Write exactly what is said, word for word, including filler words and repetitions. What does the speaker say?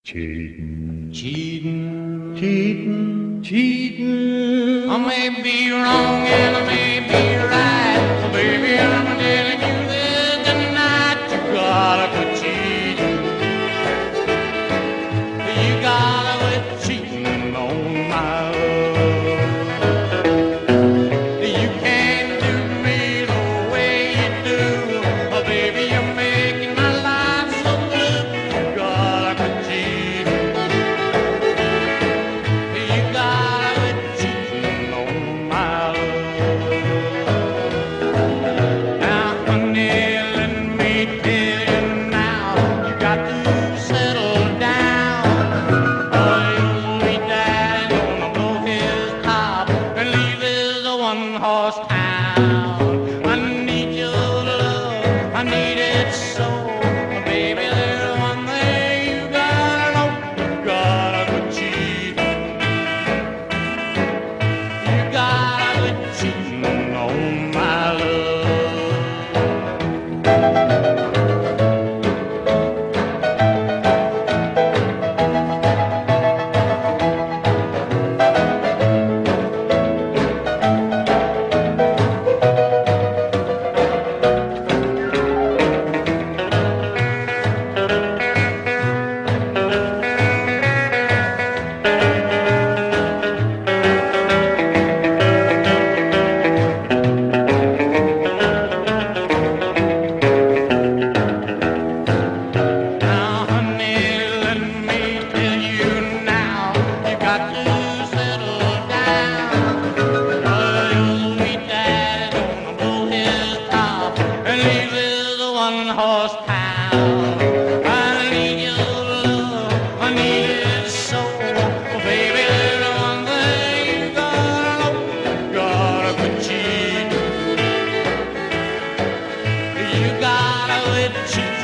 Cheating, Cheating, cheating, cheating. I may be wrong and I may be right, but baby, I'm telling you this tonight. You gotta quit cheating. You gotta quit cheating on my love. You can't do me the way you do, oh, baby. You're making my life so blue. You gotta quit cheating. You gotta quit cheating on my love. Now, honey, let me tell you now, you got to settle down. Or you'll be dying, gonna blow his top and leave this one-horse town. I need your love, I need it so, baby. There's one thing you gotta know, you gotta quit cheating. You gotta quit cheating on my love. Now, honey, let me tell you now, you got to settle down. Or you'll meet Daddy gonna blow his top and leave this one-horse town. I need your love, I need it so, oh, baby. There's one thing you gotta know, you gotta quit cheating. You gotta quit cheating.